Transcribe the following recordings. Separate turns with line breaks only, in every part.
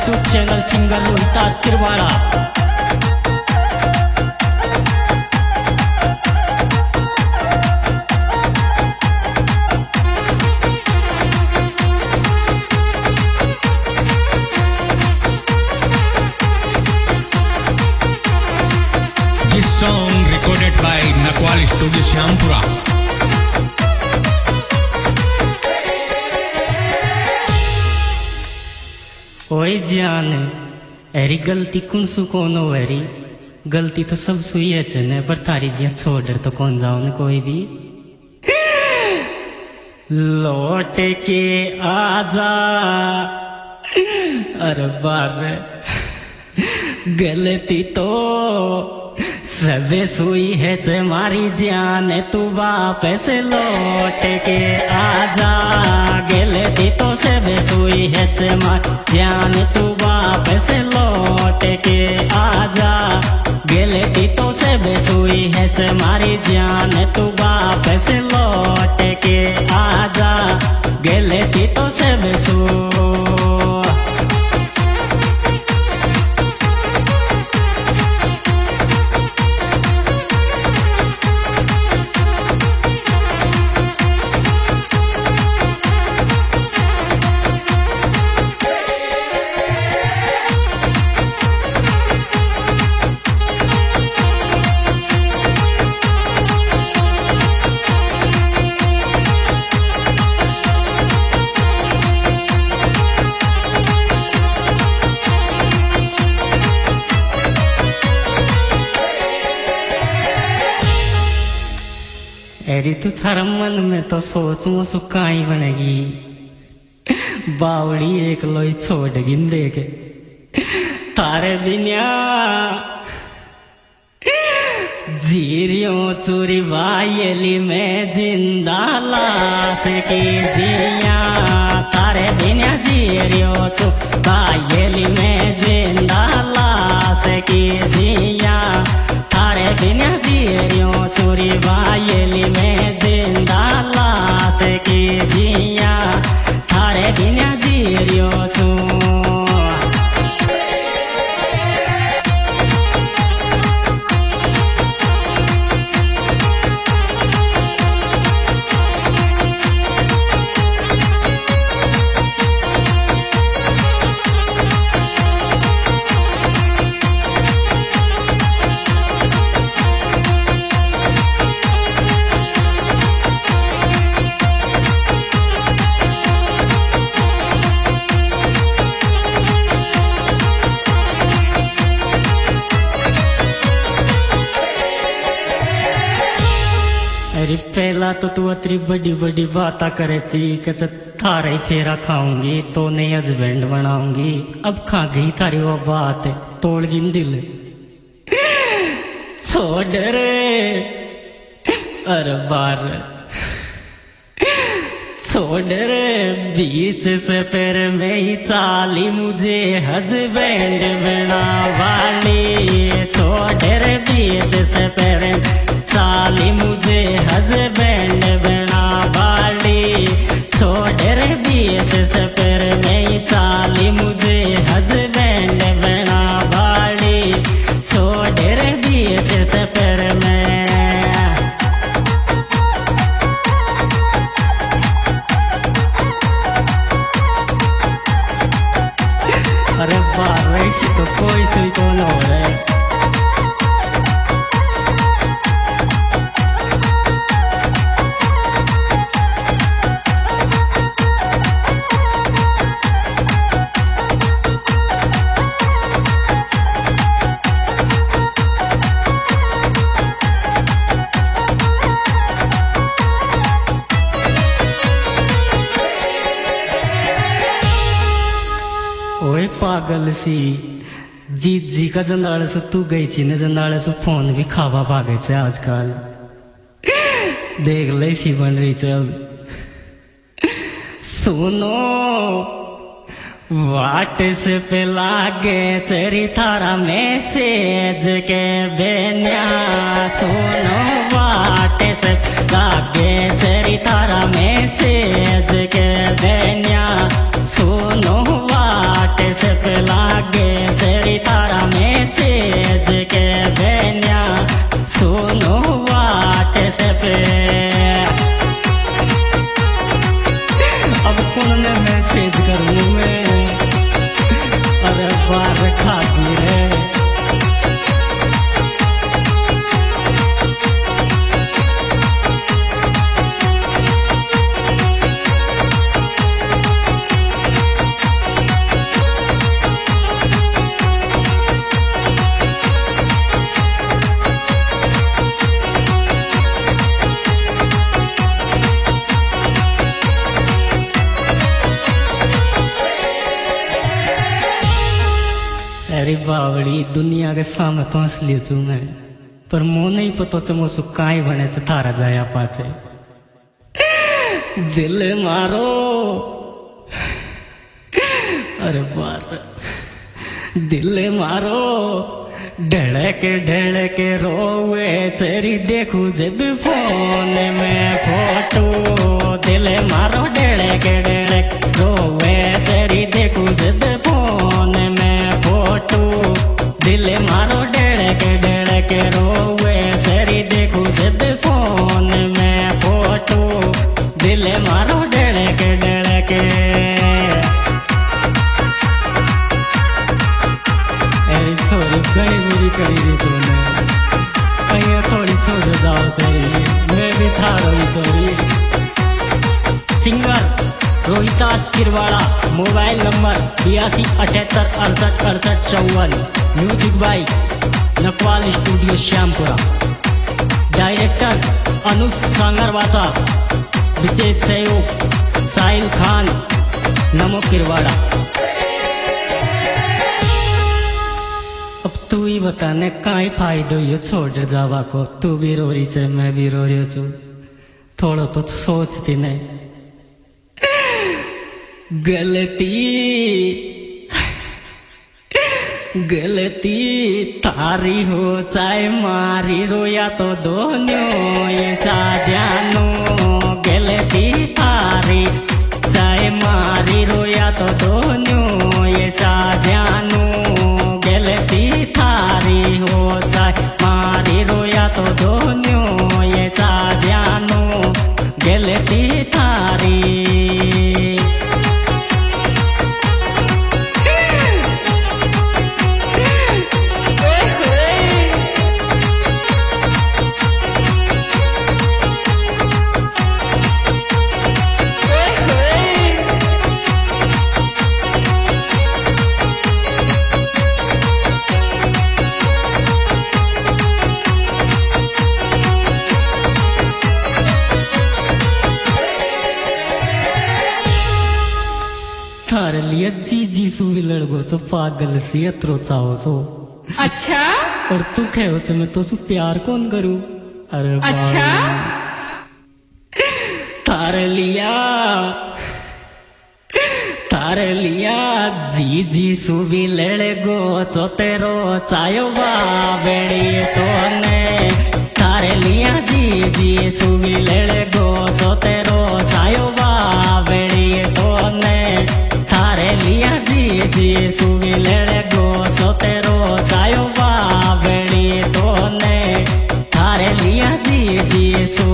YouTube channel singer Rohitas Kirwada.
This song recorded by Nakwal Studio Syampura.
ओए जान एरी गलती कौन सु कौन हो एरी गलती तो सब सुई है चने पर तारी जिया छोड़ तो कौन जाओ न कोई भी लौट के आजा अरे बार गलती तो सबे सुई है चे मारी जान तू वापस लौट के आजा गलती तो सबे सुई है चे मारी जान तू वापस लौट के आजा गलती तो सबे सुई है चे मारी जान तू वापस लौट के आजा गलती तो सबे सु एरी तू थारा मन में तो सोच मो सुकाई बनेगी बावड़ी एक लोई छोड़ गिन देखे थारे बिना जीरियों चोरी वायली में जिंदा लाश की जिया तारे बिना जीरियों चोरी वायली में जिंदा लाश की जिया तारे बिना जीरियों चोरी वायली में जिंदा लाश की जिया थारे बिना जीरियों अरे पहला तो तू अतरी बड़ी बड़ी बाता करे ची कच थारे फेरा खाऊंगी तो नई हस्बैंड बनाऊंगी अब खा गई थारी वो बात तोड़ गिन दिल छोड़ रे अरे बार छोड़ रे बीच से पैर में ही चाली मुझे हस्बैंड बना वाली छोड़ रे बीच से पैर चाली मुझे हस्बैंड बना वाली छोड़ रे बीच से पैर में ही चाली मुझे हस्बैंड बना वाली छोड़ रे बीच से पैर में अरे बार तो कोई सुई कौन हो रहा है ओए पागल सी जी का जंदाड़ से तू गई छी ने जंदाड़ से फोन भी खावा भागे छे आजकल देख ले सी बन रही चल सुनो व्हाट्सएप पे लागे चरी थारा मैसेज के बेन्या सुनो व्हाट्सएप लागे चरी थारा मैसेज के बेन्या सुनो व्हाट्सएप तने मैसेज करूँ मैं। अरे बार खाती रे अरे बावड़ी दुनिया के सामने तो असली छू मैं, पर मो नहीं पता चे मो काई बने से थारा जाया पाचे। दिल मारो अरे बार दिल मारो ढड़के रोवे चेरी देखू जब फोन में फोटो। दिल मारो ढड़के रोवे चेरी देखू जब फोन में फोटो। दिल मारो ढड़के रोवे चेरी देखू जब फोन में फोटो। दिल मारो ढड़के छोरी घनी बुरी करी दी तूने, अहिया थोड़ी छोड़ जाओ छोरी, मैं भी था रही छोरी। Singer Rohitas Kirwada, mobile number 8278686854, music by Nakwal studio Shyampura. Director Anuj Sangarwasa, विशेष सहयोग साहिल खान, नमो किरवाड़ा। अब तू ही बताने काई फायदो ये छोड़ जावा को, तू भी रो रही से मैं भी रो रही छू, थोड़ा तो सोचती नहीं। गलती तारी हो चाहे मारी, रोया तो दोनों ये चा जानो। गलती तारी चाहे मारी, रोया तो दोनों ये चा जानो। गलती थारी हो चाहे मारी, रोया तो दोनों ये चा जानो। गलती थारी थारे लिए जी सुवी लड़गो तो पागल सी अत्रो चाहो सो।
अच्छा
और तू कहो तो मैं तो सु प्यार कौन करूं। अरे
अच्छा
थारे लिया जी सुवी लड़गो चो तेरो चायो बाबेड़ी तो ने। थारे लिया जी सुवी लड़गो चो तेरो चायो बाबेड़ी तो ने। थारे लिया जी सुवी लड़गो चो तेरो चायो बाबेड़ी तो ने। थारे लिया जी सु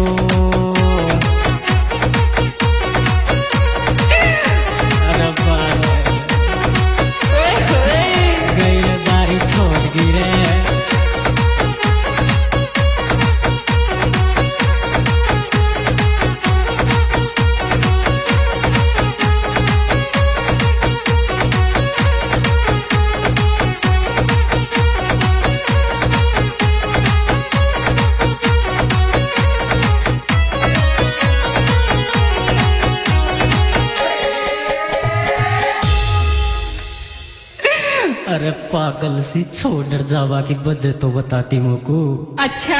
अरे पागल सी छोड़ जावा की वजह तो बताती मुझको।
अच्छा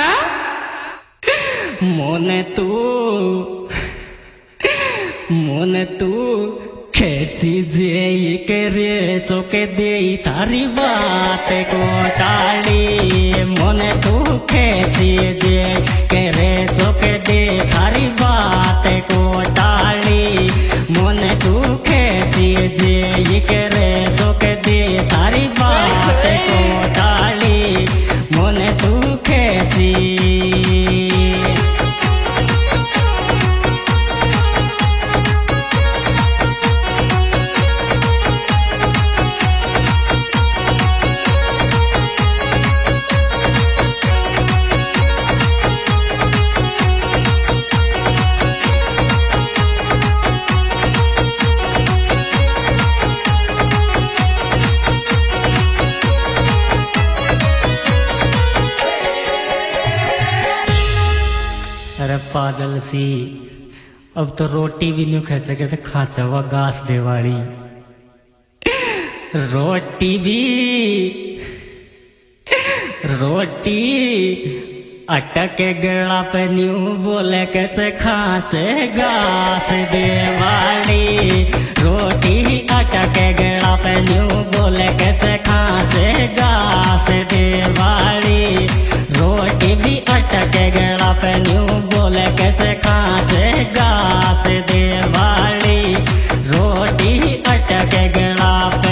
मोने तू खेची जे करे चौके दे थारी बात को टाली। मोने तू खेची जे करे चौके दे थारी बात को टाली। मोने तू खेची जे करे चौके दे थारी बात को टाली। मोने तू खेची पागल सी। अब तो रोटी भी नहीं खा सके तो खाचा हुआ घास देवाड़ी। रोटी अटक गला पे न्यू बोले के खाचे घास देवाड़ी। रोटी अटक गला पे न्यू बोले के खाचे घास देवाड़ी। रोटी भी अटक गला पे न्यू बोले के खाचे घास देवाड़ी। रोटी अटक गला